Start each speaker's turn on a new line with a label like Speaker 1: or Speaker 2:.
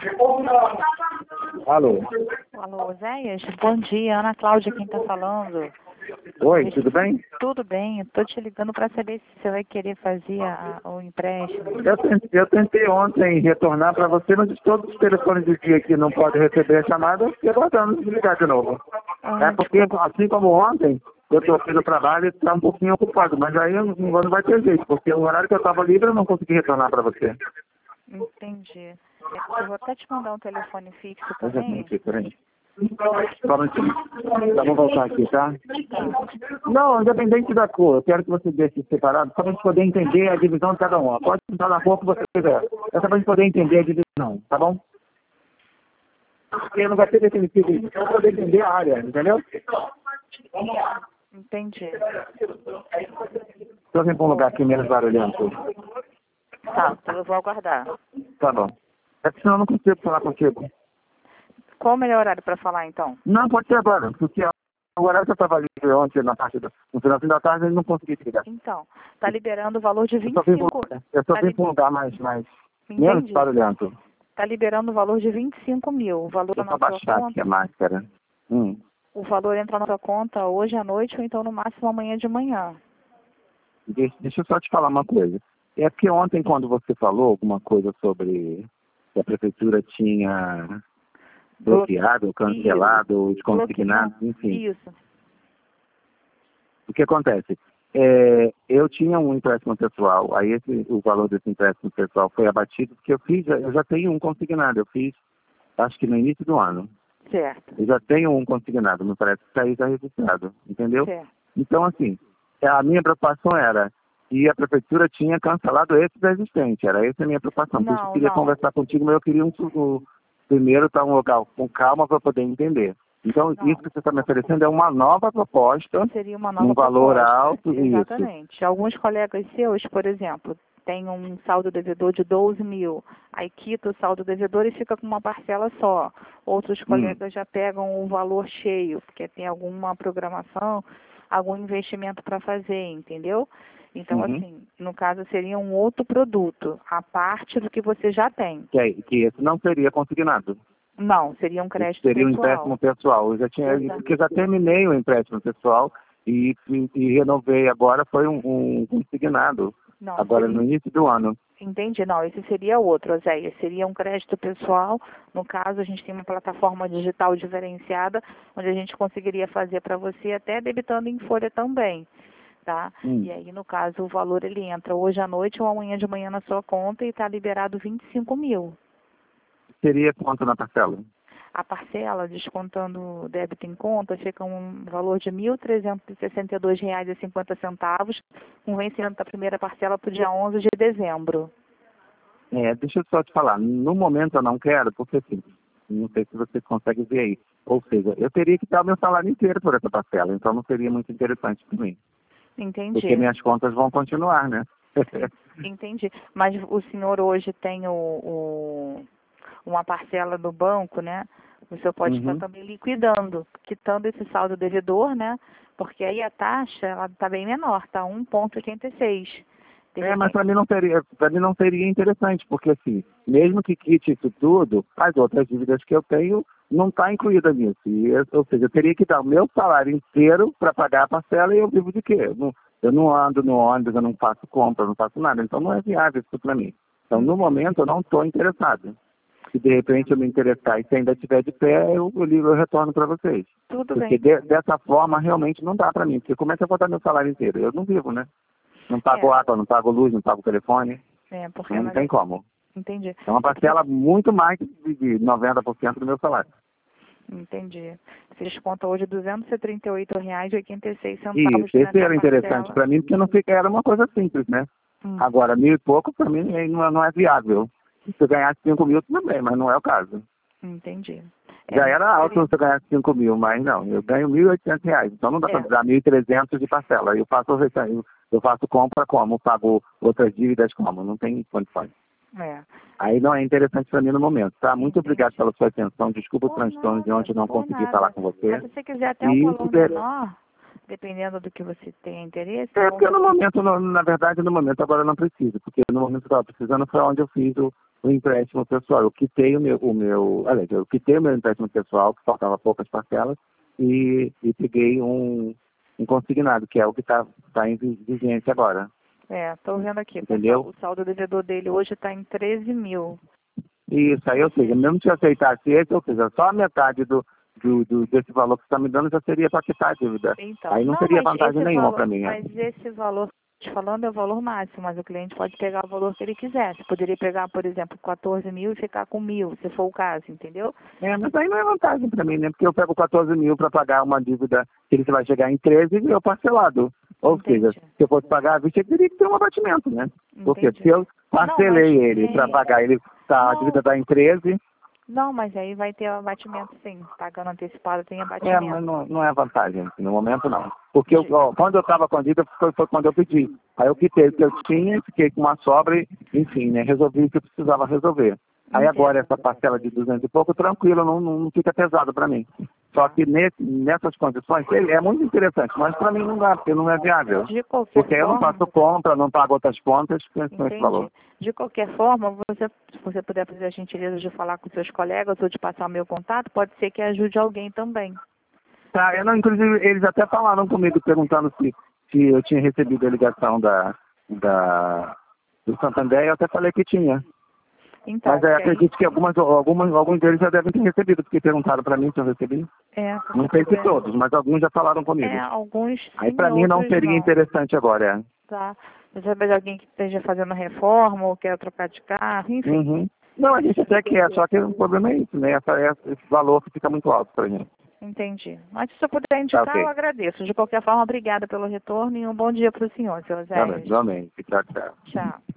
Speaker 1: Alô?
Speaker 2: Alô, Zéias? Bom dia, Ana Cláudia quem está falando.
Speaker 1: Oi, tudo bem?
Speaker 2: Tudo bem, estou te ligando para saber se você vai querer fazer o empréstimo.
Speaker 1: Eu tentei ontem retornar para você, mas todos os telefones de dia que não podem receber a chamada, eu fiquei aguardando de ligar de novo. É porque, assim como ontem, eu estou aqui no trabalho e está um pouquinho ocupado, mas aí não vai ter jeito, porque o horário que eu estava livre eu não consegui retornar para você.
Speaker 2: Entendi. Eu vou até te mandar um telefone fixo
Speaker 1: Mas
Speaker 2: também.
Speaker 1: peraí. Só um minutinho. Vamos voltar aqui, tá? Não, independente da cor, eu quero que você deixe separado, só para a gente poder entender a divisão de cada um. Pode pintar na cor que você quiser. É só para a gente poder entender a divisão, tá bom? Porque não vai ter definitivo isso, só para poder entender a área, entendeu?
Speaker 2: Entendi.
Speaker 1: Deixa eu vir para um lugar aqui menos barulhento.
Speaker 2: Tá, então eu vou aguardar.
Speaker 1: Tá bom. É que senão eu não consigo falar contigo.
Speaker 2: Qual o melhor horário para falar, então?
Speaker 1: Não, pode ser agora, porque o horário que eu estava livre ontem, no finalzinho da tarde, eu não consegui te ligar.
Speaker 2: Então, tá liberando o valor de
Speaker 1: Eu só vim
Speaker 2: 25...
Speaker 1: para um lugar mais menos
Speaker 2: Entendi.
Speaker 1: barulhento.
Speaker 2: Tá liberando o valor de 25 mil. O valor
Speaker 1: Deixa eu
Speaker 2: na
Speaker 1: só
Speaker 2: sua
Speaker 1: baixar aqui
Speaker 2: conta...
Speaker 1: a máscara.
Speaker 2: O valor entra na sua conta hoje à noite ou então no máximo amanhã de manhã.
Speaker 1: Deixa eu só te falar uma coisa. É porque ontem, quando você falou alguma coisa sobre que a prefeitura tinha bloqueado, cancelado, desconsignado, enfim.
Speaker 2: Isso.
Speaker 1: O que acontece? Eu tinha um empréstimo pessoal, aí o valor desse empréstimo pessoal foi abatido, porque eu já tenho um consignado, eu fiz, acho que no início do ano.
Speaker 2: Certo.
Speaker 1: Eu já tenho um consignado, me parece que está aí já registrado, entendeu?
Speaker 2: Certo.
Speaker 1: Então, assim, a minha preocupação era que a prefeitura tinha cancelado esse da existente, era essa a minha preocupação. Por isso eu queria conversar contigo, mas eu queria primeiro estar um local com calma para poder entender. Então, isso que você está me oferecendo é uma nova proposta,
Speaker 2: seria uma nova
Speaker 1: um valor alto.
Speaker 2: Exatamente.
Speaker 1: Isso.
Speaker 2: Alguns colegas seus, por exemplo, têm um saldo devedor de 12 mil, aí quita o saldo devedor e fica com uma parcela só. Outros colegas já pegam o valor cheio, porque tem alguma programação, algum investimento para fazer, entendeu? Então, assim, no caso seria um outro produto, a parte do que você já tem.
Speaker 1: Que esse não seria consignado.
Speaker 2: Não, seria um crédito
Speaker 1: seria
Speaker 2: pessoal.
Speaker 1: Um empréstimo pessoal. Porque já terminei o empréstimo pessoal e renovei agora, foi um consignado.
Speaker 2: Não,
Speaker 1: agora no início do ano.
Speaker 2: Entendi, não, esse seria outro, Zéia. Seria um crédito pessoal. No caso, a gente tem uma plataforma digital diferenciada, onde a gente conseguiria fazer para você até debitando em folha também, tá? E aí, no caso, o valor ele entra hoje à noite ou amanhã de manhã na sua conta e está liberado 25 mil.
Speaker 1: Seria quanto na parcela?
Speaker 2: A parcela, descontando o débito em conta, fica um valor de R$ 1.362,50, com vencimento da primeira parcela para o dia 11 de dezembro.
Speaker 1: Deixa eu só te falar, no momento eu não quero, porque assim, não sei se você consegue ver aí. Ou seja, eu teria que dar o meu salário inteiro por essa parcela, então não seria muito interessante para mim.
Speaker 2: Entendi.
Speaker 1: Porque minhas contas vão continuar, né?
Speaker 2: Entendi. Mas o senhor hoje tem uma parcela do banco, né? O senhor pode estar também liquidando, quitando esse saldo devedor, né? Porque aí a taxa ela está bem menor, está 1,86.
Speaker 1: Mas para mim não seria interessante, porque assim, mesmo que quite isso tudo, as outras dívidas que eu tenho não está incluída nisso. Ou seja, eu teria que dar o meu salário inteiro para pagar a parcela e eu vivo de quê? Eu não ando no ônibus, eu não faço compra, eu não faço nada. Então não é viável isso para mim. Então, no momento, eu não estou interessado. Se de repente eu me interessar e se ainda estiver de pé, eu retorno para vocês.
Speaker 2: Tudo
Speaker 1: porque
Speaker 2: bem.
Speaker 1: Dessa forma realmente não dá para mim. Porque como é que eu vou dar meu salário inteiro? Eu não vivo, né? Não pago água, não pago luz, não pago telefone.
Speaker 2: Porque
Speaker 1: não tem como.
Speaker 2: Entendi.
Speaker 1: É uma parcela muito mais de 90% do meu salário.
Speaker 2: Entendi. Você desconta hoje R$ 238,86.
Speaker 1: Isso, esse era interessante para mim, porque não era uma coisa simples, né? Agora, 1.000 e pouco, para mim, não é viável. Se eu ganhasse 5 mil, tudo bem, mas não é o caso.
Speaker 2: Entendi.
Speaker 1: Já era alto se eu ganhasse 5 mil, mas não, eu ganho R$ 1.800, então não dá para dar 1.300 de parcela. Eu faço compra como, pago outras dívidas como, não tem condições. Aí não é interessante para mim no momento, tá? Muito obrigado pela sua atenção, desculpa o transtorno de ontem não consegui falar com você.
Speaker 2: Mas se você quiser até um valor menor, dependendo do que você tenha interesse...
Speaker 1: porque no momento, na verdade, no momento agora eu não preciso, porque no momento que eu estava precisando foi onde eu fiz o empréstimo pessoal. Eu quitei aliás, eu quitei o meu empréstimo pessoal, que faltava poucas parcelas, e peguei um consignado, que é o que está em vigência agora.
Speaker 2: Estou vendo aqui.
Speaker 1: Entendeu?
Speaker 2: O saldo devedor dele hoje está em 13 mil.
Speaker 1: Isso, aí, ou seja, mesmo se eu aceitasse esse, ou seja, só a metade desse valor que você está me dando já seria para quitar a dívida.
Speaker 2: Então,
Speaker 1: Aí não teria vantagem nenhuma para mim.
Speaker 2: Mas esse valor que eu estou te falando é o valor máximo, mas o cliente pode pegar o valor que ele quiser. Você poderia pegar, por exemplo, 14 mil e ficar com 1.000, se for o caso, entendeu?
Speaker 1: Mas aí não é vantagem para mim, né? Porque eu pego 14 mil para pagar uma dívida que ele vai chegar em 13 e eu parcelado. Ou seja, se eu fosse pagar à vista, eu teria que ter um abatimento, né? Porque se eu parcelei ele para pagar, a dívida está em 13.
Speaker 2: Não, mas aí vai ter abatimento sim. Pagando antecipado tem abatimento.
Speaker 1: Mas não é vantagem, no momento não. Porque quando eu estava com a dívida, foi quando eu pedi. Aí eu quitei o que eu tinha, fiquei com uma sobra e, enfim, né, resolvi o que eu precisava resolver. Aí agora essa parcela de 200 e pouco, tranquilo, não fica pesado para mim. Só que nessas condições, é muito interessante, mas para mim não dá, porque não é viável. Porque eu não faço compra, não pago outras contas com esse valor.
Speaker 2: De qualquer forma, se você puder fazer a gentileza de falar com seus colegas ou de passar o meu contato, pode ser que ajude alguém também.
Speaker 1: Tá, inclusive, eles até falaram comigo, perguntando se eu tinha recebido a ligação do Santander, eu até falei que tinha.
Speaker 2: Então,
Speaker 1: mas acredito que alguns deles já devem ter recebido, porque perguntaram para mim se eu recebi. Não sei se todos, mas alguns já falaram comigo.
Speaker 2: Alguns sim.
Speaker 1: Aí para mim não seria interessante agora.
Speaker 2: Tá. Você sabe de alguém que esteja fazendo reforma ou quer trocar de carro, enfim.
Speaker 1: Uhum. Não, a gente até quer, só que o problema é isso, né? Esse valor que fica muito alto pra gente.
Speaker 2: Entendi. Mas se eu puder indicar, eu agradeço. De qualquer forma, obrigada pelo retorno e um bom dia para o senhor, seu Zé.
Speaker 1: Igualmente. Tchau, tchau.
Speaker 2: Tchau.